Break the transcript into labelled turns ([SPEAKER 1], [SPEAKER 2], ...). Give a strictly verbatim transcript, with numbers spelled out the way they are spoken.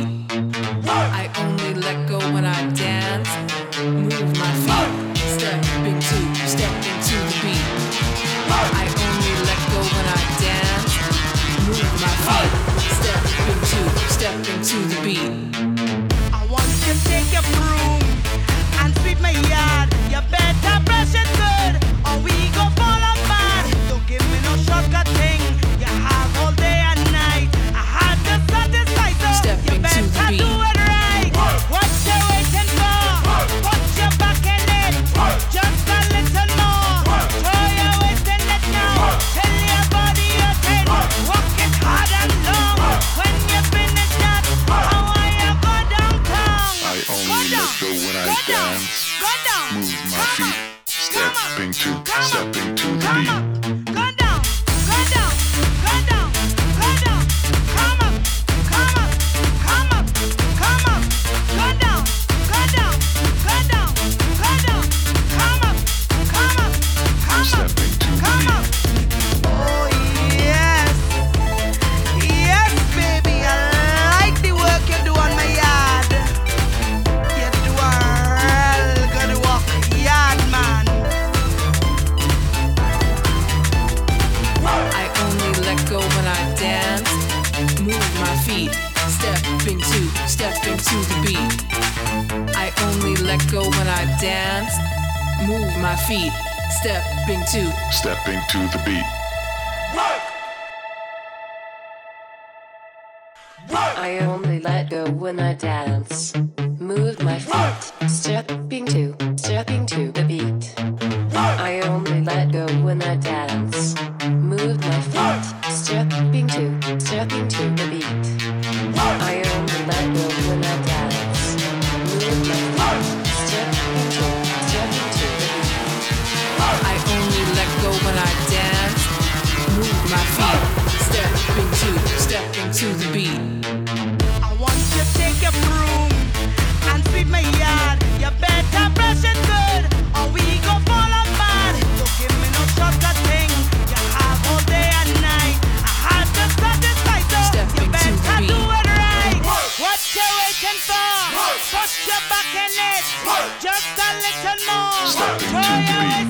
[SPEAKER 1] I only let go when I dance. Move my feet, stepping to, stepping to the beat. I only let go when I dance. Move my feet, stepping to, stepping to the beat.
[SPEAKER 2] I want you to take your broom and sweep my yard. You better brush it good, or we go fall apart. Don't give me no shortcut thing. You have all day and night. I had to satisfy, so
[SPEAKER 1] Stepping
[SPEAKER 2] you better
[SPEAKER 1] to the beat.
[SPEAKER 2] do it right. What you waiting for? Put your back in it. Just a little more. Throw your waist in it now. Tell your body you can walk it hard and long. When you finish that, I want you go downtown.
[SPEAKER 3] I only let go when I dance.
[SPEAKER 2] Go down.
[SPEAKER 3] Move my
[SPEAKER 2] Come
[SPEAKER 3] feet,
[SPEAKER 2] up.
[SPEAKER 3] stepping to,
[SPEAKER 2] Come up.
[SPEAKER 3] stepping to the
[SPEAKER 2] Come
[SPEAKER 3] beat.
[SPEAKER 2] up. Go down. Go down. Go down. Go down. Come up. Come up. Come up. Come up. Go down. Go down. Go down. Go down. Come up. Come up. Come up.
[SPEAKER 3] Stepping to the
[SPEAKER 2] Come up.
[SPEAKER 3] beat.
[SPEAKER 2] Oh yes. Yes, baby. I like the work you do on my yard. You do a real good work, yard man.
[SPEAKER 1] I only let go when I dance. Move my feet, stepping to, stepping to the beat. I only let go when I dance. Move my feet, stepping to.
[SPEAKER 3] Stepping to the beat.
[SPEAKER 4] I only let go when I dance. Move my feet, stepping to, stepping to the beat. I only let go when I dance. Move my feet, stepping to, stepping to the beat. I only let go when I dance. Move my feet, stepping to, stepping to the beat.
[SPEAKER 1] I only let go when I dance. Move my feet, stepping to, stepping to the beat.
[SPEAKER 2] I want you to take your broom and sweep my yard. You better brush it good, or we go fall apart. Don't give me no shortcut thing. You have all day and night. I had to satisfy, so
[SPEAKER 1] Stepping
[SPEAKER 2] you
[SPEAKER 1] to the
[SPEAKER 2] better
[SPEAKER 1] beat.
[SPEAKER 2] do it right. What you waiting for? Put your back in it. Just a little more.
[SPEAKER 3] Stepping
[SPEAKER 2] Throw
[SPEAKER 3] to the
[SPEAKER 2] your
[SPEAKER 3] beat.
[SPEAKER 2] waist